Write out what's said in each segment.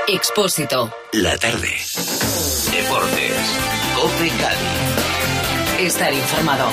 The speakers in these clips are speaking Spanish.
Expósito. La tarde. Deportes. COPE Cádiz. Estar informado.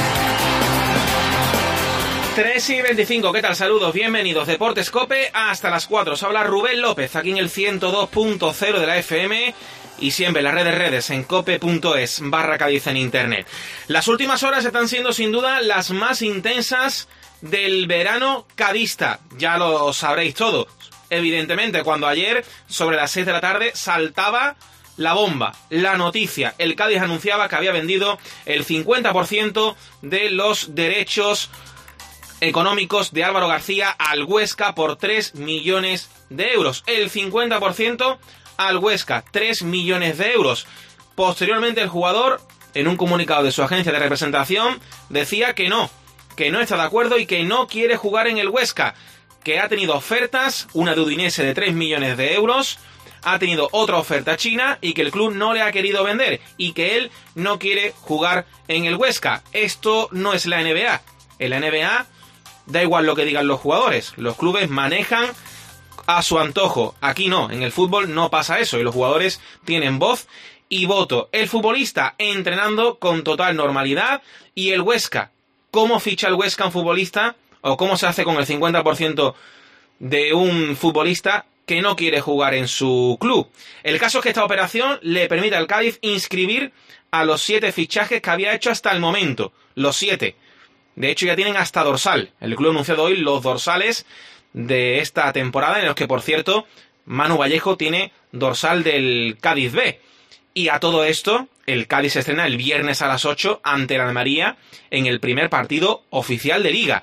3:25, ¿qué tal? Saludos, bienvenidos. Deportes COPE hasta las 4. Os habla Rubén López, aquí en el 102.0 de la FM y siempre en las redes en cope.es/Cádiz en internet. Las últimas horas están siendo sin duda las más intensas del verano cadista. Ya lo sabréis todos. Evidentemente, cuando ayer, sobre las 6 de la tarde, saltaba la bomba, la noticia. El Cádiz anunciaba que había vendido el 50% de los derechos económicos de Álvaro García al Huesca por 3 millones de euros. El 50% al Huesca, 3 millones de euros. Posteriormente, el jugador, en un comunicado de su agencia de representación, decía que no está de acuerdo y que no quiere jugar en el Huesca, que ha tenido ofertas, una de Udinese de 3 millones de euros, ha tenido otra oferta china y que el club no le ha querido vender y que él no quiere jugar en el Huesca. Esto no es la NBA. En la NBA da igual lo que digan los jugadores, los clubes manejan a su antojo. Aquí no, en el fútbol no pasa eso y los jugadores tienen voz y voto. El futbolista entrenando con total normalidad y el Huesca. ¿Cómo ficha el Huesca un futbolista? ¿O cómo se hace con el 50% de un futbolista que no quiere jugar en su club? El caso es que esta operación le permite al Cádiz inscribir a los 7 fichajes que había hecho hasta el momento. Los 7. De hecho, ya tienen hasta dorsal. El club ha anunciado hoy los dorsales de esta temporada, en los que, por cierto, Manu Vallejo tiene dorsal del Cádiz B. Y a todo esto, el Cádiz se estrena el viernes a las 8 ante el Almería en el primer partido oficial de Liga.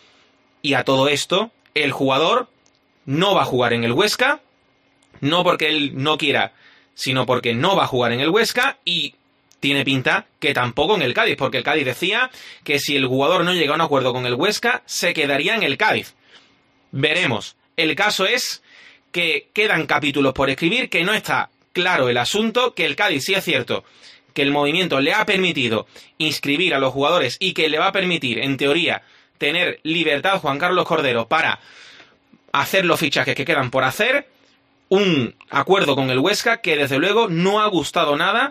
Y a todo esto, el jugador no va a jugar en el Huesca, no porque él no quiera, sino porque no va a jugar en el Huesca y tiene pinta que tampoco en el Cádiz, porque el Cádiz decía que si el jugador no llega a un acuerdo con el Huesca, se quedaría en el Cádiz. Veremos. El caso es que quedan capítulos por escribir, que no está claro el asunto, que el Cádiz sí es cierto que el movimiento le ha permitido inscribir a los jugadores y que le va a permitir, en teoría, tener libertad Juan Carlos Cordero para hacer los fichajes que quedan por hacer. Un acuerdo con el Huesca que desde luego no ha gustado nada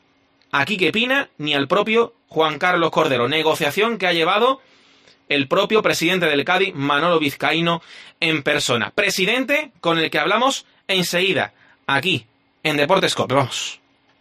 a Quique Pina ni al propio Juan Carlos Cordero. Negociación que ha llevado el propio presidente del Cádiz, Manolo Vizcaíno, en persona. Presidente con el que hablamos enseguida, aquí, en Deportes COPE. Vamos.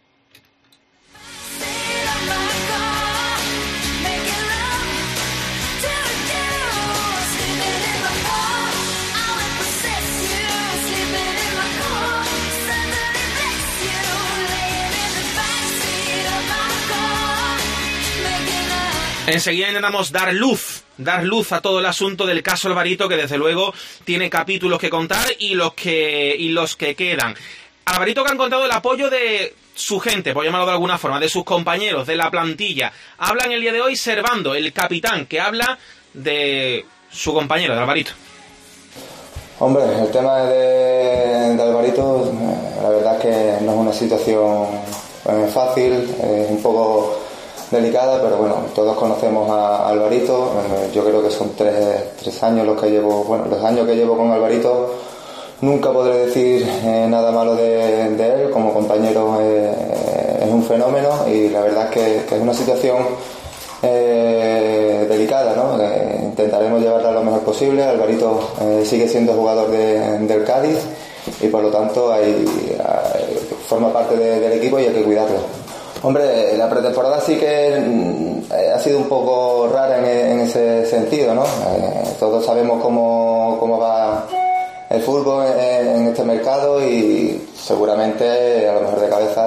Enseguida intentamos dar luz a todo el asunto del caso Alvarito, que desde luego tiene capítulos que contar y los que quedan. Alvarito, que han contado el apoyo de su gente, por llamarlo de alguna forma, de sus compañeros, de la plantilla. Habla en el día de hoy Servando, el capitán, que habla de su compañero, de Alvarito. Hombre, el tema de Alvarito, la verdad es que no es una situación fácil, es un poco delicada, pero bueno, todos conocemos a Alvarito. Yo creo que son tres años los años que llevo con Alvarito. Nunca podré decir nada malo de él. Como compañero es un fenómeno y la verdad es que es una situación delicada, ¿no? Intentaremos llevarla lo mejor posible. Alvarito sigue siendo jugador del Cádiz y por lo tanto forma parte del equipo y hay que cuidarlo. Hombre, la pretemporada sí que ha sido un poco rara en ese sentido, ¿no? Todos sabemos cómo va el fútbol en este mercado y seguramente a lo mejor de cabeza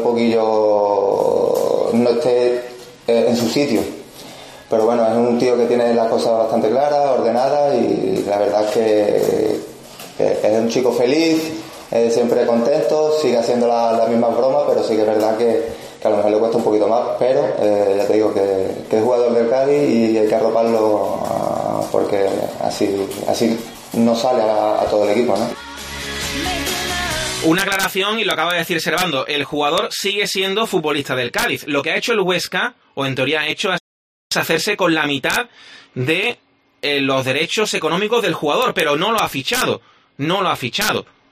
no esté en su sitio. Pero bueno, es un tío que tiene las cosas bastante claras, ordenadas y la verdad es que es un chico feliz, siempre contento, sigue haciendo las mismas bromas, pero sí que es verdad que a lo mejor le cuesta un poquito más, pero ya te digo que es jugador del Cádiz y hay que arroparlo porque así no sale a todo el equipo, ¿no? Una aclaración, y lo acaba de decir Servando, el jugador sigue siendo futbolista del Cádiz. Lo que ha hecho el Huesca, o en teoría ha hecho, es hacerse con la mitad de los derechos económicos del jugador, pero no lo ha fichado.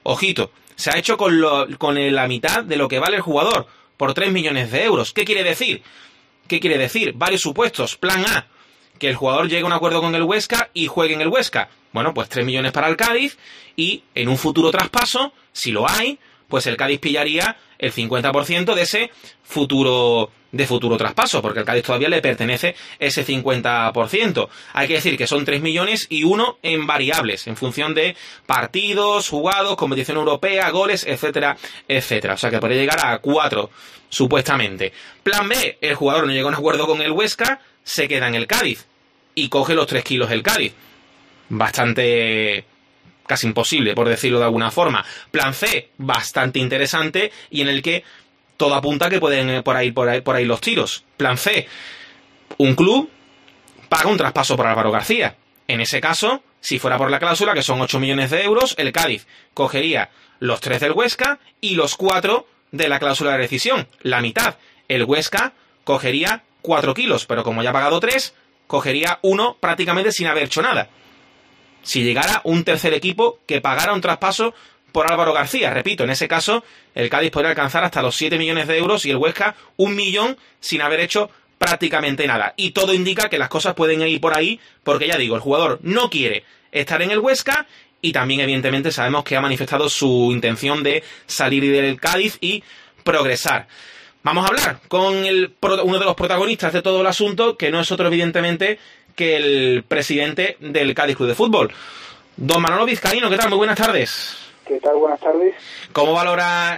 ojito, se ha hecho con la mitad de lo que vale el jugador, por 3 millones de euros. ¿Qué quiere decir? Varios supuestos. Plan A, que el jugador llegue a un acuerdo con el Huesca y juegue en el Huesca. Bueno, pues 3 millones para el Cádiz, y en un futuro traspaso, si lo hay, pues el Cádiz pillaría el 50% de ese futuro traspaso, porque al Cádiz todavía le pertenece ese 50%. Hay que decir que son 3 millones y 1 en variables, en función de partidos, jugados, competición europea, goles, etcétera, etcétera. O sea que podría llegar a 4, supuestamente. Plan B, el jugador no llega a un acuerdo con el Huesca, se queda en el Cádiz y coge los 3 kilos del Cádiz. Bastante... casi imposible, por decirlo de alguna forma. Plan C, bastante interesante, y en el que todo apunta que pueden por ahí los tiros. Plan C, un club paga un traspaso por Álvaro García. En ese caso, si fuera por la cláusula, que son 8 millones de euros, el Cádiz cogería los 3 del Huesca y los 4 de la cláusula de rescisión, la mitad. El Huesca cogería 4 kilos, pero como ya ha pagado 3, cogería 1 prácticamente sin haber hecho nada. Si llegara un tercer equipo que pagara un traspaso por Álvaro García, repito, en ese caso el Cádiz podría alcanzar hasta los 7 millones de euros y el Huesca 1 millón sin haber hecho prácticamente nada. Y todo indica que las cosas pueden ir por ahí, porque ya digo, el jugador no quiere estar en el Huesca y también evidentemente sabemos que ha manifestado su intención de salir del Cádiz y progresar. Vamos a hablar con uno de los protagonistas de todo el asunto, que no es otro evidentemente que el presidente del Cádiz Club de Fútbol, don Manolo Vizcaíno. ¿Qué tal? Muy buenas tardes. ¿Qué tal? Buenas tardes. ¿Cómo valora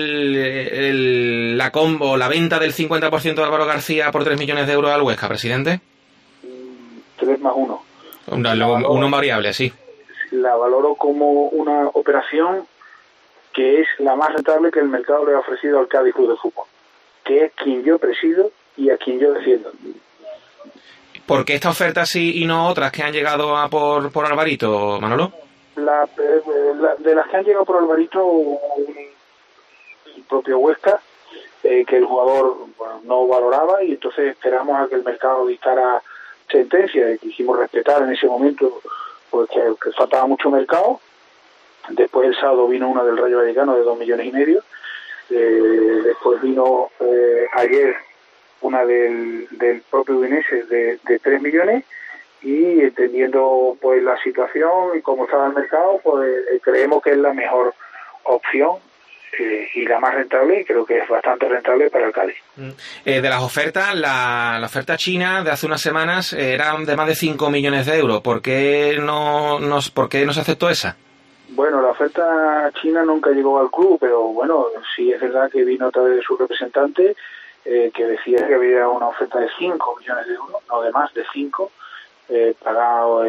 la venta del 50% de Álvaro García por 3 millones de euros al Huesca, presidente? 3 más 1. Uno variable, sí. La valoro como una operación que es la más rentable que el mercado le ha ofrecido al Cádiz Club de Fútbol, que es quien yo presido y a quien yo defiendo. ¿Por qué esta oferta sí y no otras que han llegado a por Alvarito, Manolo? De las que han llegado por Alvarito, el propio Huesca, que el jugador no valoraba, y entonces esperamos a que el mercado dictara sentencia, y quisimos respetar en ese momento, pues que faltaba mucho mercado. Después el sábado vino una del Rayo Vallecano de 2 millones y medio. Después vino ayer una del propio Udinese de 3 millones, y entendiendo pues la situación y cómo estaba el mercado, pues creemos que es la mejor opción y la más rentable, y creo que es bastante rentable para el Cádiz. De las ofertas, la oferta china de hace unas semanas era de más de 5 millones de euros. ¿Por qué no se aceptó esa? Bueno, la oferta china nunca llegó al club, pero bueno, sí es verdad que vino a través de su representante, que decía que había una oferta de 5 millones de euros, no de más, de 5, pagado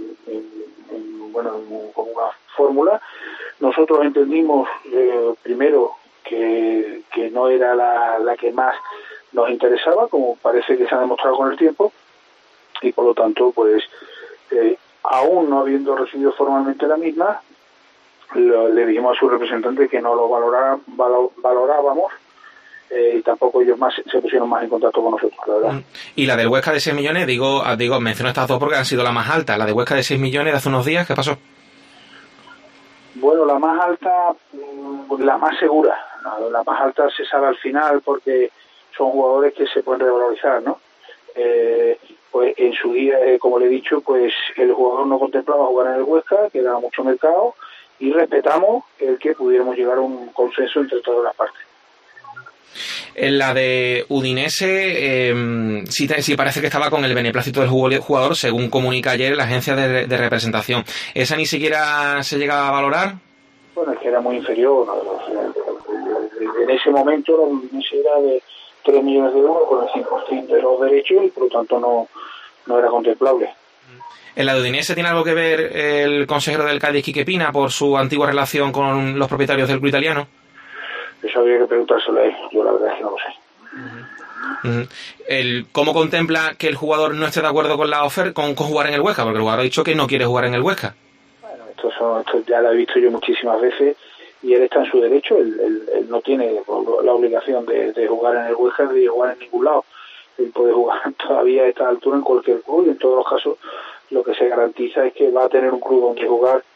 con una fórmula. Nosotros entendimos primero que no era la que más nos interesaba, como parece que se ha demostrado con el tiempo, y por lo tanto, pues aún no habiendo recibido formalmente la misma, le dijimos a su representante que no lo valorábamos, y tampoco ellos se pusieron más en contacto con nosotros, la verdad. Y la del Huesca de 6 millones, menciono estas dos porque han sido las más altas. La de Huesca de 6 millones de hace unos días, ¿qué pasó? Bueno, la más alta, la más segura. La más alta se sabe al final, porque son jugadores que se pueden revalorizar, ¿no? Pues en su día, como le he dicho, pues el jugador no contemplaba jugar en el Huesca, que daba mucho mercado, y respetamos el que pudiéramos llegar a un consenso entre todas las partes. En la de Udinese, sí parece que estaba con el beneplácito del jugador, según comunica ayer la agencia de representación. ¿Esa ni siquiera se llega a valorar? Bueno, es que era muy inferior, ¿no? En ese momento la Udinese era de 3 millones de euros con el 100% de los derechos, y por lo tanto no era contemplable. ¿En la de Udinese tiene algo que ver el consejero del Cádiz, Quique Pina, por su antigua relación con los propietarios del club italiano? Eso habría que preguntárselo a él. Yo la verdad es que no lo sé. ¿Cómo contempla que el jugador no esté de acuerdo con la oferta, con jugar en el Huesca? Porque el jugador ha dicho que no quiere jugar en el Huesca. Bueno, esto ya lo he visto yo muchísimas veces, y él está en su derecho. Él no tiene la obligación de jugar en el Huesca, ni de jugar en ningún lado. Él puede jugar todavía a esta altura en cualquier club, y en todos los casos lo que se garantiza es que va a tener un club donde jugar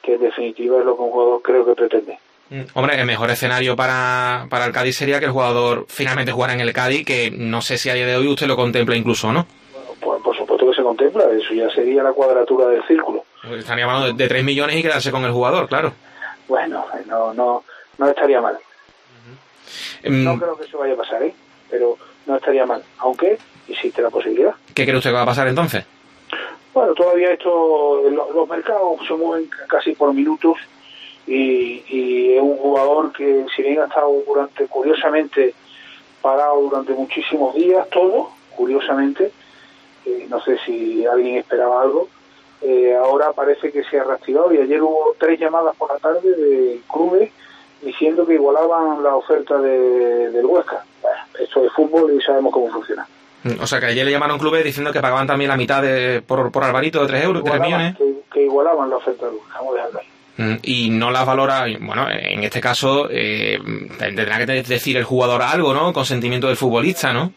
en definitiva es lo que un jugador creo que pretende. Hombre, el mejor escenario para el Cádiz sería que el jugador finalmente jugara en el Cádiz, que no sé si a día de hoy usted lo contempla incluso, ¿no? Bueno, pues por supuesto que se contempla, eso ya sería la cuadratura del círculo. Pues estaría hablando de 3 millones y quedarse con el jugador, claro. Bueno, no estaría mal. No creo que eso vaya a pasar, pero no estaría mal, aunque existe la posibilidad. ¿Qué cree usted que va a pasar entonces? Bueno, todavía los mercados se mueven casi por minutos y es un jugador que, si bien ha estado curiosamente parado durante muchísimos días, curiosamente, no sé si alguien esperaba algo, ahora parece que se ha reactivado, y ayer hubo 3 llamadas por la tarde de clubes diciendo que igualaban la oferta del Huesca. Bueno, esto es fútbol y sabemos cómo funciona. O sea, que ayer le llamaron clubes diciendo que pagaban también la mitad por Alvarito de 3 euros, 3 millones. Que igualaban la oferta del Huesca, vamos a dejarlo ahí. Y no las valora, bueno, en este caso tendrá que decir el jugador algo, ¿no? Consentimiento del futbolista, ¿no?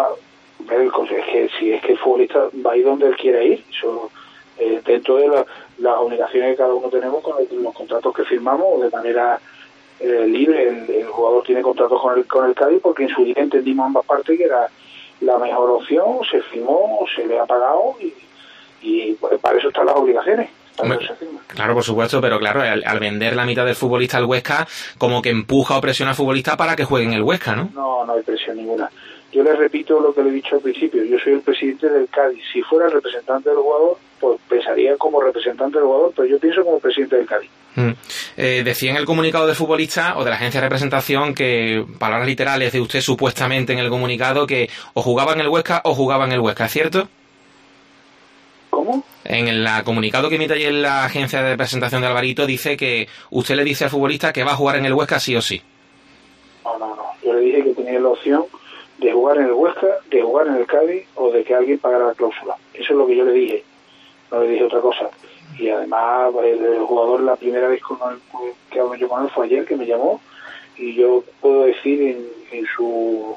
Es que el futbolista va a ir donde él quiera ir, eso, dentro de las obligaciones que cada uno tenemos con los contratos que firmamos de manera libre. El jugador tiene contratos con el Cádiz porque en su día entendimos ambas partes que era la mejor opción, se firmó, se le ha pagado y pues, para eso están las obligaciones. Claro, por supuesto, pero claro, al vender la mitad del futbolista al Huesca, como que empuja o presiona al futbolista para que juegue en el Huesca, ¿no? No hay presión ninguna. Yo le repito lo que le he dicho al principio, yo soy el presidente del Cádiz. Si fuera el representante del jugador, pues pensaría como representante del jugador, pero yo pienso como presidente del Cádiz. Decía en el comunicado del futbolista o de la agencia de representación, que palabras literales de usted supuestamente en el comunicado, que o jugaba en el Huesca o jugaba en el Huesca, ¿es cierto? ¿Cómo? En el comunicado que emite ayer la agencia de representación de Alvarito dice que usted le dice al futbolista que va a jugar en el Huesca sí o sí. No. Yo le dije que tenía la opción de jugar en el Huesca, de jugar en el Cádiz o de que alguien pagara la cláusula. Eso es lo que yo le dije. No le dije otra cosa. Y además el jugador, la primera vez que hablé yo con él fue ayer, que me llamó, y yo puedo decir en su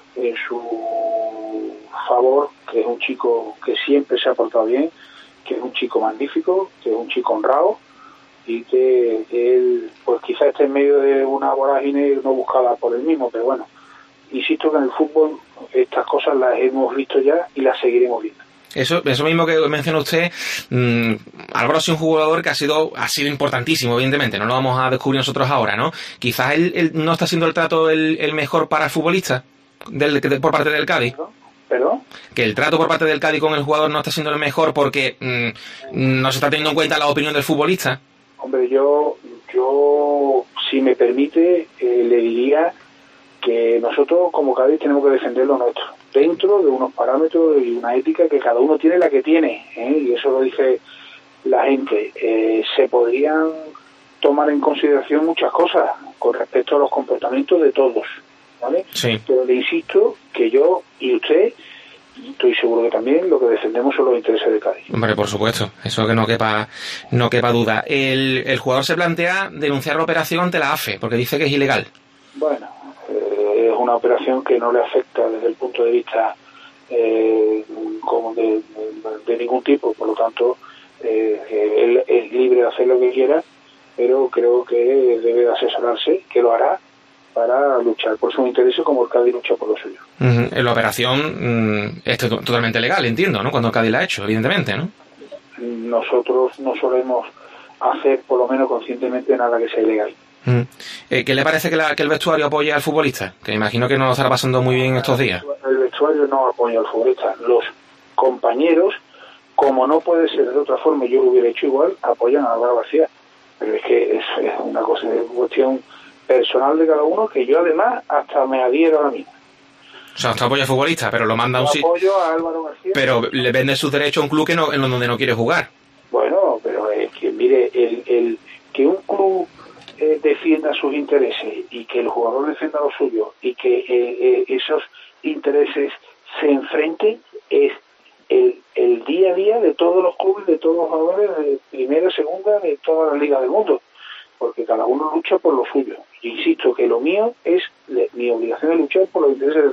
favor que es un chico que siempre se ha portado bien, que es un chico magnífico, que es un chico honrado, y que él pues quizás esté en medio de una vorágine no buscada por él mismo, pero bueno, insisto que en el fútbol estas cosas las hemos visto ya y las seguiremos viendo. Eso mismo que menciona usted, Álvaro ha sido un jugador que ha sido importantísimo, evidentemente, no lo vamos a descubrir nosotros ahora, ¿no? Quizás él no está haciendo el trato el mejor para el futbolista por parte del Cádiz. ¿Perdón? Que el trato por parte del Cádiz con el jugador no está siendo el mejor porque no se está teniendo en cuenta la opinión del futbolista. Hombre, yo si me permite, le diría que nosotros como Cádiz tenemos que defender lo nuestro, dentro de unos parámetros y una ética que cada uno tiene la que tiene, y eso lo dice la gente. Se podrían tomar en consideración muchas cosas con respecto a los comportamientos de todos, ¿vale? Sí. Pero le insisto que yo y usted, estoy seguro que también, lo que defendemos son los intereses de Cádiz. Hombre, por supuesto, eso que no quepa duda. El jugador se plantea denunciar la operación ante la AFE porque dice que es ilegal. Bueno, es una operación que no le afecta desde el punto de vista como de ningún tipo, por lo tanto él es libre de hacer lo que quiera, pero creo que debe de asesorarse, que lo hará para luchar por sus intereses como el Cádiz lucha por los suyos. La operación es totalmente legal, entiendo, ¿no? Cuando el Cádiz la ha hecho, evidentemente, ¿no? Nosotros no solemos hacer, por lo menos conscientemente, nada que sea ilegal. ¿Qué le parece que el vestuario apoye al futbolista? Que imagino que no lo estará pasando muy bien estos días. El vestuario no apoya al futbolista. Los compañeros, como no puede ser de otra forma, yo lo hubiera hecho igual, apoyan a Álvaro García. Pero es que es una cosa, es una cuestión personal de cada uno, que yo además hasta me adhiero a la misma. O sea, usted apoya al futbolista, pero lo manda a un sitio. Apoyo a Álvaro García. Pero le vende sus derechos a un club en donde no quiere jugar. Bueno, pero es que, mire, el que un club defienda sus intereses y que el jugador defienda los suyos y que esos intereses se enfrenten es el día a día de todos los clubes, de todos los jugadores de primera, segunda, de todas las ligas del mundo, porque cada uno lucha por lo suyo. Yo insisto que lo mío es mi obligación de luchar por los intereses del Cádiz.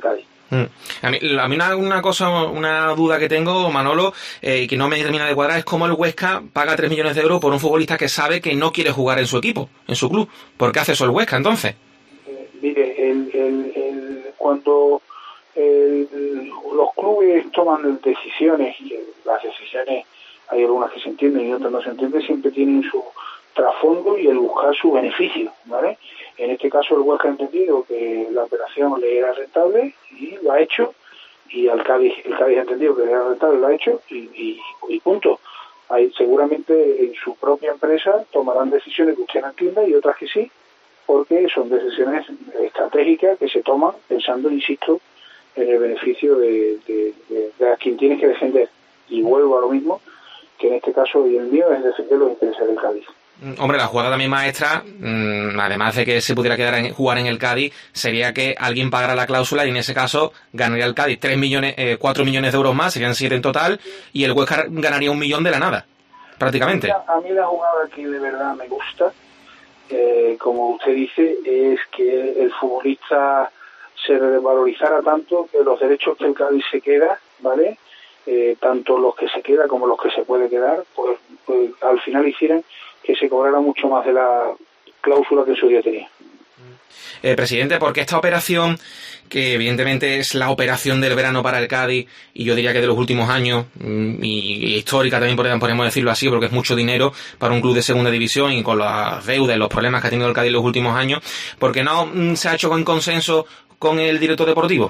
A mí una cosa, una duda que tengo, Manolo, que no me termina de cuadrar, es cómo el Huesca paga 3 millones de euros por un futbolista que sabe que no quiere jugar en su equipo, en su club. ¿Por qué hace eso el Huesca, entonces? Mire, cuando los clubes toman decisiones, y las decisiones hay algunas que se entienden y otras no se entienden, siempre tienen su trasfondo y el buscar su beneficio, ¿vale? En este caso el Huesca ha entendido que la operación le era rentable y lo ha hecho, y el Cádiz ha entendido que le era rentable y lo ha hecho, y punto. Seguramente en su propia empresa tomarán decisiones que usted no entienda y otras que sí, porque son decisiones estratégicas que se toman pensando, insisto, en el beneficio de a quien tienes que defender. Y vuelvo a lo mismo, que en este caso y el mío es defender los intereses del Cádiz. Hombre, la jugada también maestra, además de que se pudiera jugar en el Cádiz, sería que alguien pagara la cláusula y en ese caso ganaría el Cádiz 4 millones de euros más, serían 7 en total, y el Huesca ganaría 1 millón de la nada, prácticamente. A mí la jugada que de verdad me gusta, como usted dice, es que el futbolista se revalorizara tanto que los derechos que el Cádiz se queda, ¿vale? Tanto los que se queda como los que se puede quedar, pues al final hicieran que se cobrara mucho más de la cláusula que en su día tenía. Presidente, ¿por qué esta operación, que evidentemente es la operación del verano para el Cádiz, y yo diría que de los últimos años, y histórica también podemos decirlo así, porque es mucho dinero para un club de segunda división y con las deudas y los problemas que ha tenido el Cádiz en los últimos años, ¿por qué no se ha hecho en consenso con el director deportivo?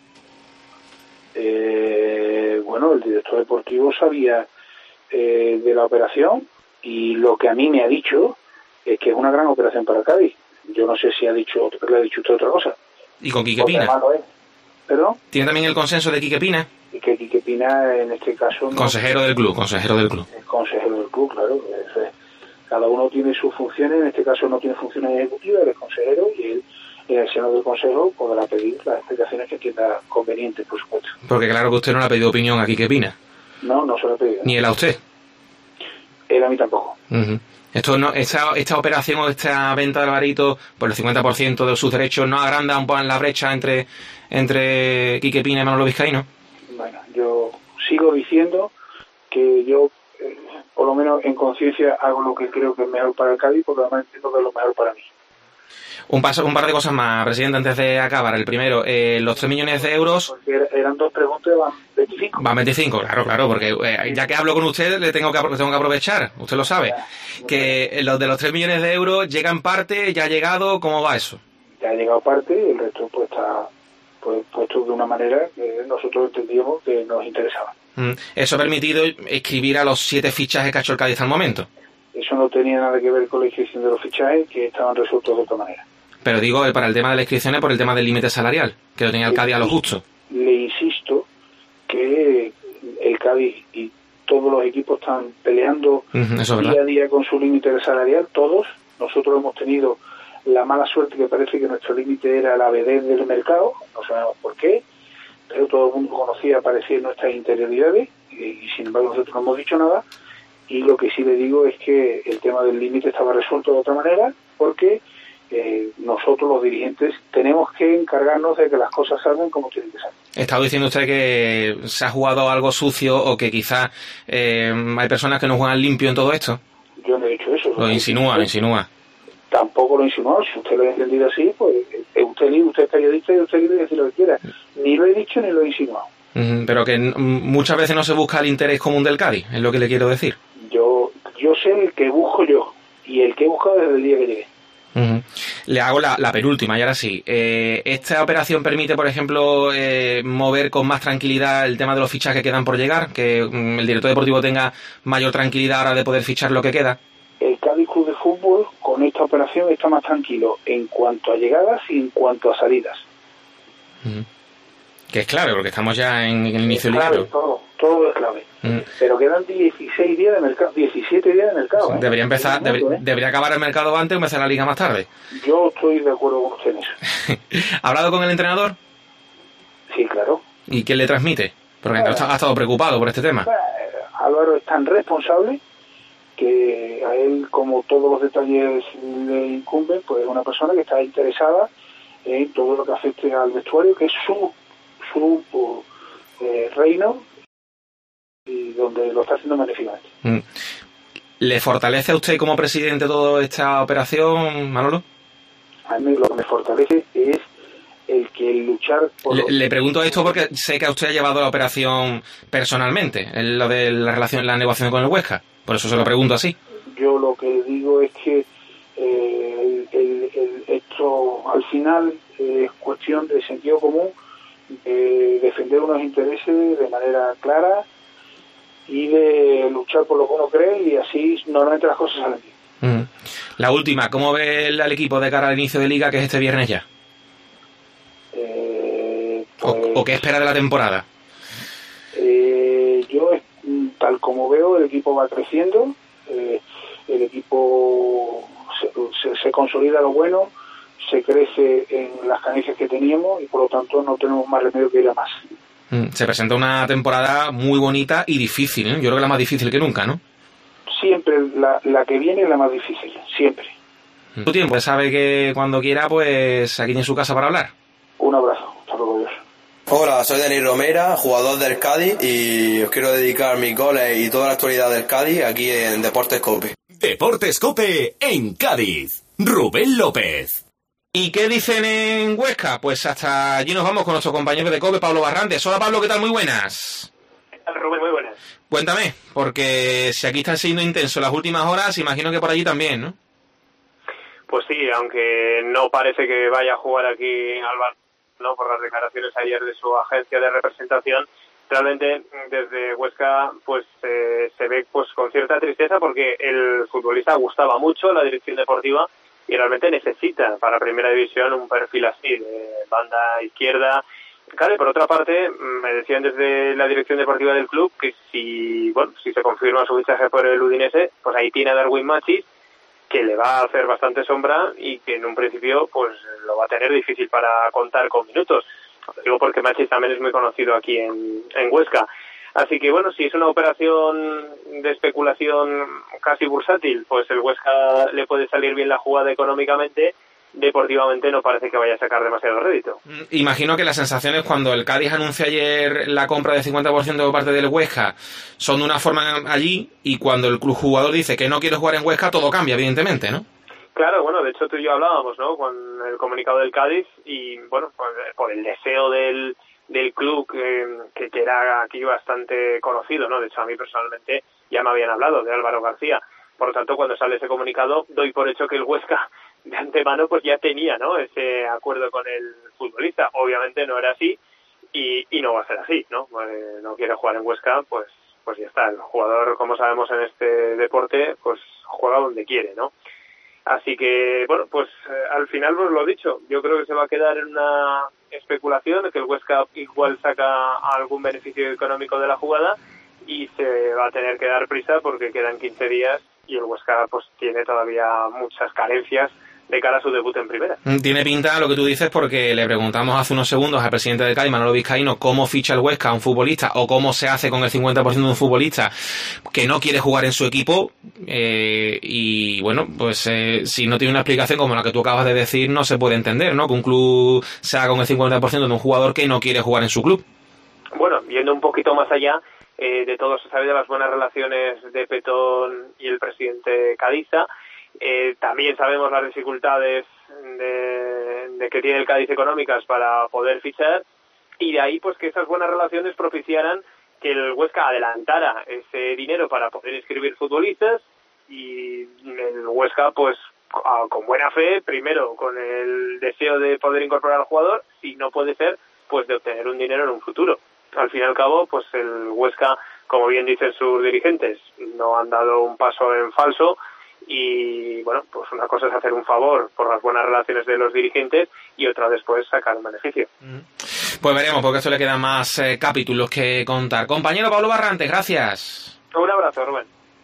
Bueno, el director deportivo sabía de la operación, y lo que a mí me ha dicho es que es una gran operación para el Cádiz. Yo no sé si le ha dicho usted otra cosa. ¿Y con Quique Pina? ¿Perdón? ¿Tiene también el consenso de Quique Pina? Y que Quique Pina, en este caso... Consejero del club. El consejero del club, claro. Cada uno tiene sus funciones, en este caso no tiene funciones ejecutivas, él es consejero, y él, en el seno del consejo, podrá pedir las explicaciones que entienda convenientes, por supuesto. Porque claro que usted no le ha pedido opinión a Quique Pina. No se lo ha pedido. ¿Ni él a usted? Él a mí tampoco. Esta operación o esta venta de Alvarito por el 50% de sus derechos no agranda un poco la brecha entre Quique Pina y Manolo Vizcaíno. Bueno, yo sigo diciendo que yo, por lo menos en conciencia, hago lo que creo que es mejor para el Cádiz, porque además entiendo que es lo mejor para mí. Un par de cosas más, presidente, antes de acabar. El primero, los 3 millones de euros... Porque eran 2 preguntas, van 25. Van 25, claro, porque ya que hablo con usted, le tengo que aprovechar, usted lo sabe. Que los de los 3 millones de euros llega en parte, ya ha llegado, ¿cómo va eso? Ya ha llegado parte, y el resto pues está puesto de una manera que nosotros entendíamos que nos interesaba. ¿Eso ha permitido escribir a los 7 fichajes que ha hecho el Cádiz al momento? Eso no tenía nada que ver con la inscripción de los fichajes, que estaban resueltos de otra manera. Pero digo, para el tema de las inscripciones, por el tema del límite salarial, que lo tenía el Cádiz a lo justo. Le insisto que el Cádiz y todos los equipos están peleando día a día con su límite salarial, todos. Nosotros hemos tenido la mala suerte que parece que nuestro límite era la BD del mercado, no sabemos por qué, pero todo el mundo conocía, parecía, nuestras interioridades, y sin embargo nosotros no hemos dicho nada. Y lo que sí le digo es que el tema del límite estaba resuelto de otra manera, porque nosotros los dirigentes tenemos que encargarnos de que las cosas salgan como tienen que salir. ¿Está diciendo usted que se ha jugado algo sucio o que quizás hay personas que no juegan limpio en todo esto? Yo no he dicho eso. Lo insinúa. Tampoco lo he insinuado. Si usted lo ha entendido así, pues usted es periodista y usted quiere decir lo que quiera. Ni lo he dicho ni lo he insinuado. Pero que muchas veces no se busca el interés común del Cádiz, es lo que le quiero decir. Yo sé el que busco yo, y el que he buscado desde el día que llegué. Le hago la penúltima, y ahora sí. ¿Esta operación permite, por ejemplo, mover con más tranquilidad el tema de los fichajes que quedan por llegar? ¿Que el director deportivo tenga mayor tranquilidad ahora de poder fichar lo que queda? El Cádiz Club de Fútbol, con esta operación, está más tranquilo en cuanto a llegadas y en cuanto a salidas. Que es clave, porque estamos ya en el inicio del libro. Todo es clave. Pero quedan 16 días de mercado, 17 días de mercado. Debería empezar, debería acabar el mercado antes o empezar la liga más tarde. Yo estoy de acuerdo con usted en eso. ¿Ha hablado con el entrenador? Sí, claro. ¿Y qué le transmite? Porque ha estado preocupado por este tema. Álvaro es tan responsable que a él, como todos los detalles le incumben, pues es una persona que está interesada en todo lo que afecte al vestuario, que es su reino y donde lo está haciendo magníficamente. ¿Le fortalece a usted como presidente toda esta operación, Manolo? A mí lo que me fortalece es el luchar por... Le pregunto esto porque sé que a usted ha llevado la operación personalmente, en lo de la negociación con el Huesca. Por eso se lo pregunto así. Yo lo que digo es que esto al final es cuestión de sentido común, de defender unos intereses de manera clara y de luchar por lo que uno cree, y así normalmente las cosas salen bien. La última, ¿cómo ve el equipo de cara al inicio de Liga, que es este viernes ya? ¿O qué espera de la temporada? Yo, tal como veo, el equipo va creciendo, el equipo se consolida lo bueno, se crece en las carencias que teníamos y por lo tanto no tenemos más remedio que ir a más. Se presenta una temporada muy bonita y difícil, ¿eh? Yo creo que la más difícil que nunca, ¿no? Siempre la que viene es la más difícil, siempre. Tu tiempo, pues sabe que cuando quiera, pues aquí en su casa para hablar. Un abrazo, hasta luego, Dios. Hola, soy Denis Romera, jugador del Cádiz, y os quiero dedicar mis goles y toda la actualidad del Cádiz aquí en Deportes Cope. Deportes Cope en Cádiz. Rubén López. ¿Y qué dicen en Huesca? Pues hasta allí nos vamos con nuestro compañero de Cope, Pablo Barrantes. Hola Pablo, ¿qué tal? Muy buenas. ¿Qué tal, Rubén? Muy buenas. Cuéntame, porque si aquí está siendo intenso las últimas horas, imagino que por allí también, ¿no? Pues sí, aunque no parece que vaya a jugar aquí Álvaro, ¿no? Por las declaraciones ayer de su agencia de representación, realmente desde Huesca pues se ve pues con cierta tristeza, porque el futbolista gustaba mucho la dirección deportiva y realmente necesita para Primera División un perfil así, de banda izquierda. Claro, y por otra parte, me decían desde la dirección deportiva del club que si se confirma su fichaje por el Udinese, pues ahí tiene a Darwin Machis, que le va a hacer bastante sombra y que en un principio pues lo va a tener difícil para contar con minutos. Lo digo porque Machis también es muy conocido aquí en Huesca. Así que bueno, si es una operación de especulación casi bursátil, pues el Huesca le puede salir bien la jugada económicamente. Deportivamente no parece que vaya a sacar demasiado rédito. Imagino que las sensaciones cuando el Cádiz anuncia ayer la compra del 50% por parte del Huesca son de una forma allí, y cuando el club jugador dice que no quiere jugar en Huesca, todo cambia, evidentemente, ¿no? Claro, bueno, de hecho tú y yo hablábamos, ¿no?, con el comunicado del Cádiz, y bueno, pues, por el deseo del club que era aquí bastante conocido, ¿no? De hecho, a mí personalmente ya me habían hablado de Álvaro García. Por lo tanto, cuando sale ese comunicado, doy por hecho que el Huesca de antemano pues ya tenía, ¿no?, ese acuerdo con el futbolista. Obviamente no era así y no va a ser así, ¿no? No quiere jugar en Huesca, pues ya está. El jugador, como sabemos en este deporte, pues juega donde quiere, ¿no? Así que, bueno, pues al final pues lo dicho, yo creo que se va a quedar en una especulación, que el Huesca igual saca algún beneficio económico de la jugada y se va a tener que dar prisa porque quedan 15 días y el Huesca pues tiene todavía muchas carencias de cara a su debut en primera. Tiene pinta lo que tú dices, porque le preguntamos hace unos segundos al presidente del Cádiz, Manolo Vizcaíno, cómo ficha el Huesca a un futbolista o cómo se hace con el 50% de un futbolista que no quiere jugar en su equipo, y bueno, pues si no tiene una explicación como la que tú acabas de decir, no se puede entender, ¿no?, que un club se haga con el 50% de un jugador que no quiere jugar en su club. Bueno, yendo un poquito más allá, de todo se sabe de las buenas relaciones de Petón y el presidente Cadiza. También sabemos las dificultades de que tiene el Cádiz económicas para poder fichar, y de ahí pues que esas buenas relaciones propiciaran que el Huesca adelantara ese dinero para poder inscribir futbolistas, y el Huesca pues con buena fe, primero con el deseo de poder incorporar al jugador, si no puede ser, pues de obtener un dinero en un futuro. Al fin y al cabo, pues el Huesca, como bien dicen sus dirigentes, no han dado un paso en falso. Y bueno, pues una cosa es hacer un favor por las buenas relaciones de los dirigentes y otra después sacar un beneficio. Pues veremos, porque esto le quedan más capítulos que contar. Compañero Pablo Barrantes, gracias. Un abrazo, Rubén.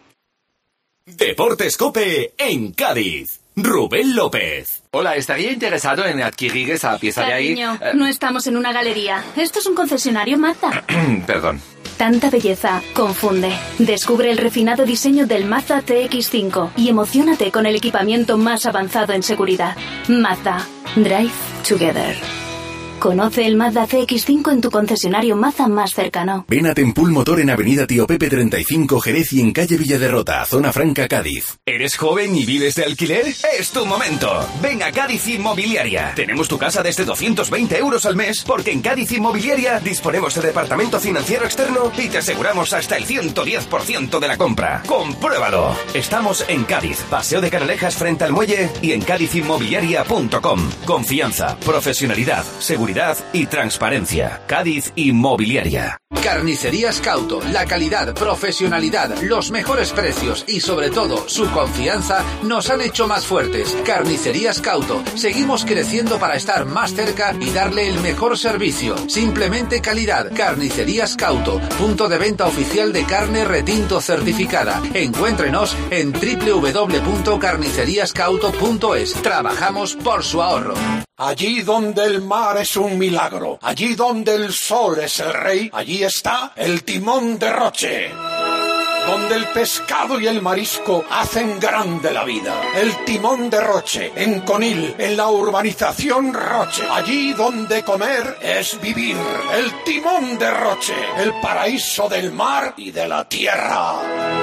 Deportes Cope en Cádiz. Rubén López. Hola, estaría interesado en adquirir esa pieza Cariño, de ahí. no estamos en una galería. Esto es un concesionario Mazda. Perdón. Tanta belleza confunde. Descubre el refinado diseño del Mazda CX-5 y emociónate con el equipamiento más avanzado en seguridad. Mazda. Drive Together. Conoce el Mazda CX-5 en tu concesionario Mazda más cercano. Ven a Tempul Motor en Avenida Tío Pepe 35 Jerez y en calle Villaderrota, Zona Franca, Cádiz. ¿Eres joven y vives de alquiler? ¡Es tu momento! Ven a Cádiz Inmobiliaria. Tenemos tu casa desde 220 euros al mes, porque en Cádiz Inmobiliaria disponemos de departamento financiero externo y te aseguramos hasta el 110% de la compra. ¡Compruébalo! Estamos en Cádiz, Paseo de Canalejas frente al muelle y en cádizinmobiliaria.com. Confianza, profesionalidad, seguridad y transparencia. Cádiz Inmobiliaria. Carnicerías Cauto, la calidad, profesionalidad, los mejores precios y sobre todo su confianza nos han hecho más fuertes. Carnicerías Cauto, seguimos creciendo para estar más cerca y darle el mejor servicio. Simplemente calidad. Carnicerías Cauto, punto de venta oficial de carne retinto certificada. Encuéntrenos en www.carniceriascauto.es. Trabajamos por su ahorro. Allí donde el mar es un milagro, allí donde el sol es el rey, allí está el timón de Roche. Donde el pescado y el marisco hacen grande la vida. El timón de Roche, en Conil, en la urbanización Roche. Allí donde comer es vivir. El timón de Roche, el paraíso del mar y de la tierra.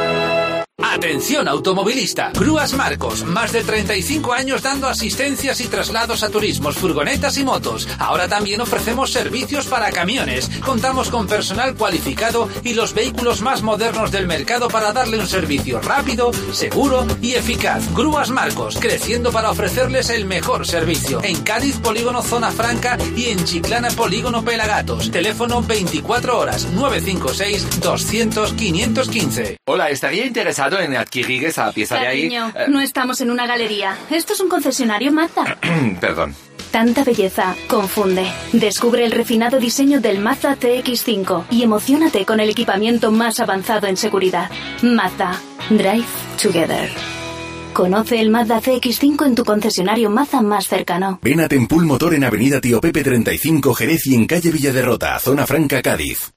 Atención automovilista, Grúas Marcos, más de 35 años dando asistencias y traslados a turismos, furgonetas y motos. Ahora también ofrecemos servicios para camiones. Contamos con personal cualificado y los vehículos más modernos del mercado para darle un servicio rápido, seguro y eficaz. Grúas Marcos, creciendo para ofrecerles el mejor servicio. En Cádiz, Polígono Zona Franca y en Chiclana, Polígono Pelagatos. Teléfono 24 horas, 956 200 515. Hola, estaría interesado en adquirir esa pieza Cariño, de ahí. no estamos en una galería. Esto es un concesionario Mazda. Perdón. Tanta belleza confunde. Descubre el refinado diseño del Mazda CX-5 y emociónate con el equipamiento más avanzado en seguridad. Mazda. Drive Together. Conoce el Mazda CX-5 en tu concesionario Mazda más cercano. Ven a Tempul Motor en Avenida Tío Pepe 35 Jerez y en calle Villaderrota, Zona Franca, Cádiz.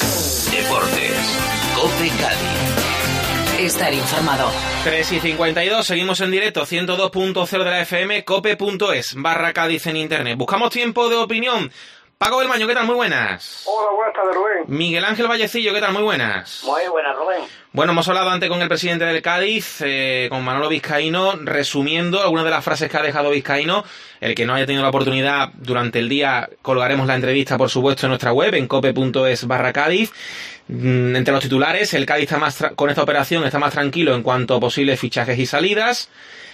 Deportes. COPE Cádiz. Estar informado. 3:52, seguimos en directo, 102.0 de la FM, cope.es/Cádiz en internet. Buscamos tiempo de opinión. Paco Belmaño, ¿qué tal? Muy buenas. Hola, buenas tardes, Rubén. Miguel Ángel Vallecillo, ¿qué tal? Muy buenas. Muy buenas, Rubén. Bueno, hemos hablado antes con el presidente del Cádiz, con Manolo Vizcaíno, resumiendo algunas de las frases que ha dejado Vizcaíno. El que no haya tenido la oportunidad, durante el día colgaremos la entrevista, por supuesto, en nuestra web, en cope.es/Cádiz. Entre los titulares, el Cádiz está con esta operación está más tranquilo en cuanto a posibles fichajes y salidas.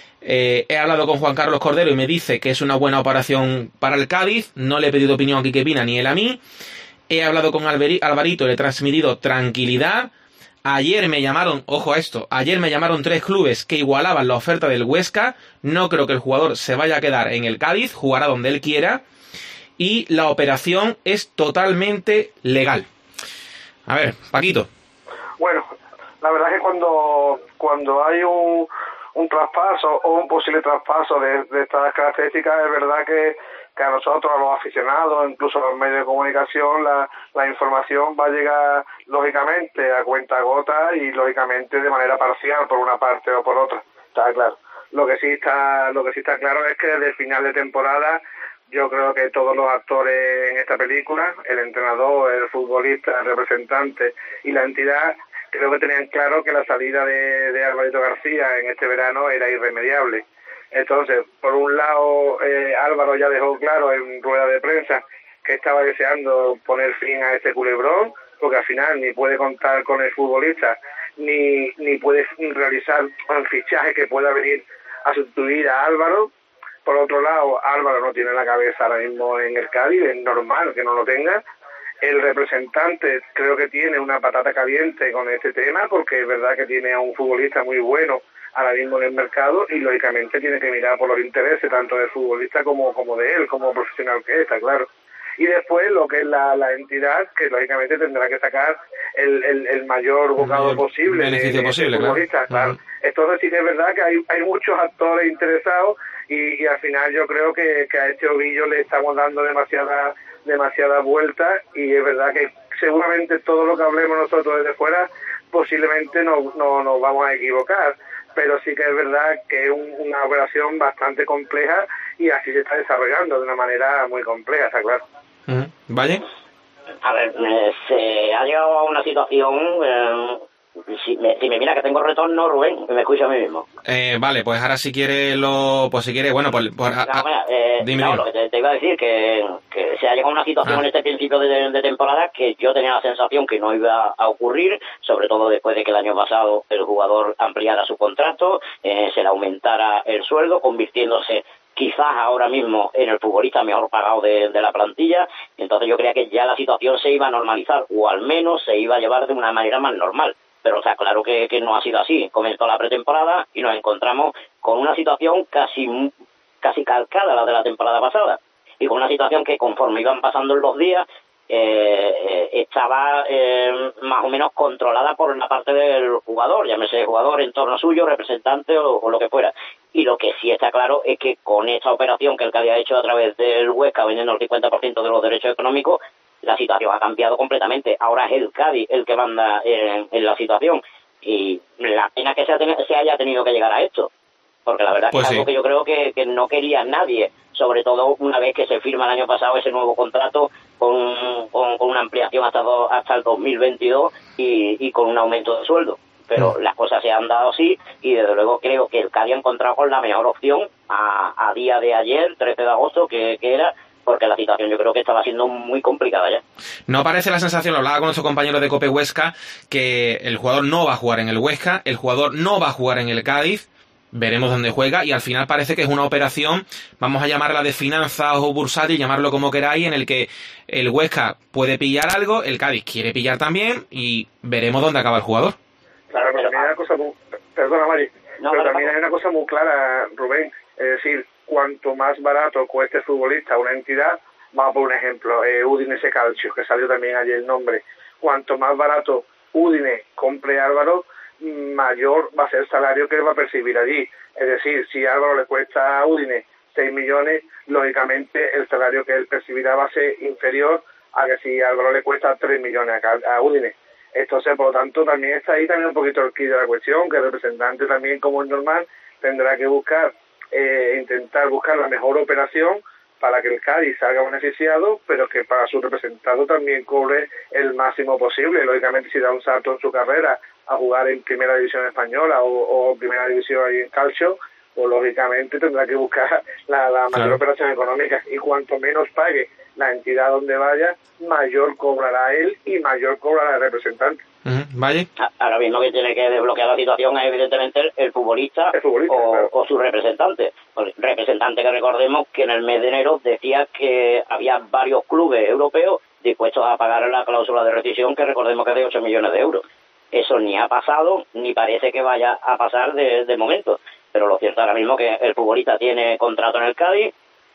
He hablado con Juan Carlos Cordero y me dice que es una buena operación para el Cádiz. No le he pedido opinión a Quique Pina ni él a mí. He hablado con Alvarito y le he transmitido tranquilidad. Ayer me llamaron, ojo a esto, ayer me llamaron 3 clubes que igualaban la oferta del Huesca. No creo que el jugador se vaya a quedar en el Cádiz, jugará donde él quiera. Y la operación es totalmente legal. A ver, Paquito. Bueno, la verdad es que cuando hay un traspaso o un posible traspaso de estas características, es verdad que a nosotros, a los aficionados, incluso a los medios de comunicación, la información va a llegar lógicamente a cuentagotas y lógicamente de manera parcial por una parte o por otra, está claro. Lo que sí está claro es que desde el final de temporada yo creo que todos los actores en esta película, el entrenador, el futbolista, el representante y la entidad, creo que tenían claro que la salida de Alvarito García en este verano era irremediable. Entonces, por un lado, Álvaro ya dejó claro en rueda de prensa que estaba deseando poner fin a este culebrón, porque al final ni puede contar con el futbolista, ni puede realizar un fichaje que pueda venir a sustituir a Álvaro. Por otro lado, Álvaro no tiene la cabeza ahora mismo en el Cádiz, es normal que no lo tenga. El representante creo que tiene una patata caliente con este tema, porque es verdad que tiene a un futbolista muy bueno ahora mismo en el mercado y lógicamente tiene que mirar por los intereses tanto del futbolista como de él, como profesional que está, claro. Y después lo que es la entidad, que lógicamente tendrá que sacar el mayor bocado posible beneficio posible, futbolista, claro. Entonces sí que es verdad que hay muchos actores interesados y al final yo creo que a este ovillo le estamos dando demasiada vuelta, y es verdad que seguramente todo lo que hablemos nosotros desde fuera posiblemente no nos vamos a equivocar, pero sí que es verdad que es una operación bastante compleja y así se está desarrollando de una manera muy compleja, está claro. ¿Vale? A ver, se ha llegado a una situación... Si me mira que tengo retorno, Rubén, me escucho a mí mismo. Vale, pues ahora si quieres bueno, dime. No, lo que te iba a decir, que se ha llegado a una situación en este principio de temporada que yo tenía la sensación que no iba a ocurrir, sobre todo después de que el año pasado el jugador ampliara su contrato, se le aumentara el sueldo, convirtiéndose quizás ahora mismo en el futbolista mejor pagado de la plantilla. Entonces yo creía que ya la situación se iba a normalizar, o al menos se iba a llevar de una manera más normal. Pero está claro que no ha sido así. Comenzó la pretemporada y nos encontramos con una situación casi calcada a la de la temporada pasada. Y con una situación que conforme iban pasando los días, estaba más o menos controlada por la parte del jugador, llámese jugador, entorno suyo, representante o lo que fuera. Y lo que sí está claro es que con esta operación que el Cádiz ha hecho a través del Huesca, vendiendo el 50% de los derechos económicos, la situación ha cambiado completamente. Ahora es el Cádiz el que manda en la situación. Y la pena que se haya tenido que llegar a esto. Porque la verdad pues es algo que yo creo que no quería nadie. Sobre todo una vez que se firma el año pasado ese nuevo contrato con una ampliación hasta el 2022 y con un aumento de sueldo. Pero las cosas se han dado así y desde luego creo que el Cádiz ha encontrado la mejor opción a día de ayer, 13 de agosto, que era... porque la situación yo creo que estaba siendo muy complicada ya. No parece la sensación, lo hablaba con nuestro compañero de Cope Huesca, que el jugador no va a jugar en el Huesca, el jugador no va a jugar en el Cádiz, veremos dónde juega, y al final parece que es una operación, vamos a llamarla de finanzas o bursátil, llamarlo como queráis, en el que el Huesca puede pillar algo, el Cádiz quiere pillar también, y veremos dónde acaba el jugador. Claro, pero también hay una cosa muy... Perdona, Mari, pero también hay una cosa muy clara, Rubén, es decir, cuanto más barato cueste el futbolista una entidad, vamos por un ejemplo, Udinese Calcio, que salió también ayer el nombre, cuanto más barato Udine compre a Álvaro, mayor va a ser el salario que él va a percibir allí. Es decir, si a Álvaro le cuesta a Udine 6 millones, lógicamente el salario que él percibirá va a ser inferior a que si a Álvaro le cuesta 3 millones a Udine. Entonces, por lo tanto, también está ahí también un poquito el quid de la cuestión, que el representante también, como es normal, tendrá que intentar buscar la mejor operación para que el Cádiz salga beneficiado, pero que para su representado también cobre el máximo posible. Lógicamente, si da un salto en su carrera a jugar en Primera División Española o Primera División ahí en Calcio, pues lógicamente tendrá que buscar la mayor operación económica, y cuanto menos pague la entidad donde vaya, mayor cobrará él y mayor cobrará el representante. ¿Vale? Ahora mismo que tiene que desbloquear la situación es evidentemente el futbolista claro, o su representante. El representante, que recordemos que en el mes de enero decía que había varios clubes europeos dispuestos a pagar la cláusula de rescisión, que recordemos que es de 8 millones de euros. Eso ni ha pasado, ni parece que vaya a pasar de momento. Pero lo cierto ahora mismo que el futbolista tiene contrato en el Cádiz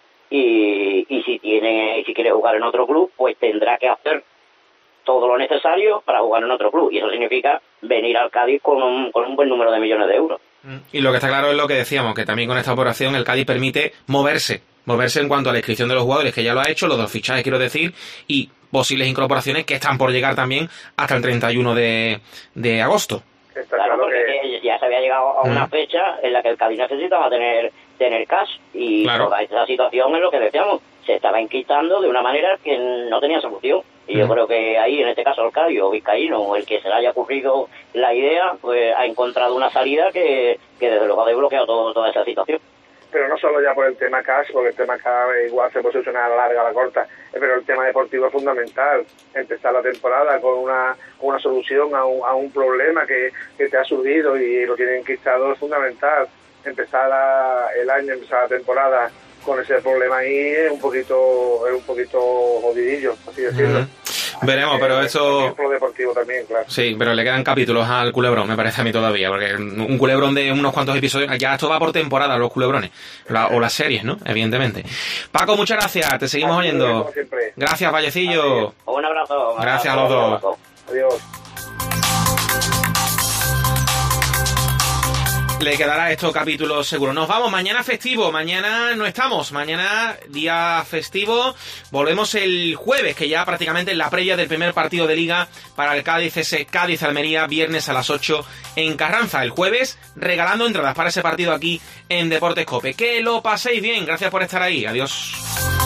y si quiere jugar en otro club, pues tendrá que hacer todo lo necesario para jugar en otro club, y eso significa venir al Cádiz con un buen número de millones de euros. Y lo que está claro es lo que decíamos, que también con esta operación el Cádiz permite moverse en cuanto a la inscripción de los jugadores, que ya lo ha hecho, los dos fichajes quiero decir, y posibles incorporaciones que están por llegar también hasta el 31 de agosto. Claro, porque ya se había llegado a una fecha en la que el Cádiz necesitaba tener cash, y toda esta situación es lo que decíamos, se estaba enquistando de una manera que no tenía solución. Y yo creo que ahí, en este caso, el Cádiz o Vizcaíno, el que se le haya ocurrido la idea, pues ha encontrado una salida que desde luego ha desbloqueado toda esa situación. Pero no solo ya por el tema cash, porque el tema cash igual se puede solucionar a la larga, a la corta, pero el tema deportivo es fundamental. Empezar la temporada con una solución a un problema que te ha surgido y lo tiene enquistado es fundamental. Empezar la temporada con ese problema ahí es un poquito jodidillo, así decirlo. Veremos, pero eso... Lo deportivo también, claro. Sí, pero le quedan capítulos al culebrón, me parece a mí todavía, porque un culebrón de unos cuantos episodios, ya esto va por temporada, los culebrones, o las series, ¿no? Evidentemente. Paco, muchas gracias, te seguimos oyendo. Gracias, Vallecillo. Un abrazo. Gracias a los dos. Adiós. Le quedará esto capítulo seguro. Nos vamos, mañana festivo, mañana no estamos, mañana día festivo, volvemos el jueves, que ya prácticamente en la previa del primer partido de Liga para el Cádiz, ese Cádiz-Almería, viernes a las 8 en Carranza. El jueves regalando entradas para ese partido aquí en Deportes COPE. Que lo paséis bien, gracias por estar ahí, adiós.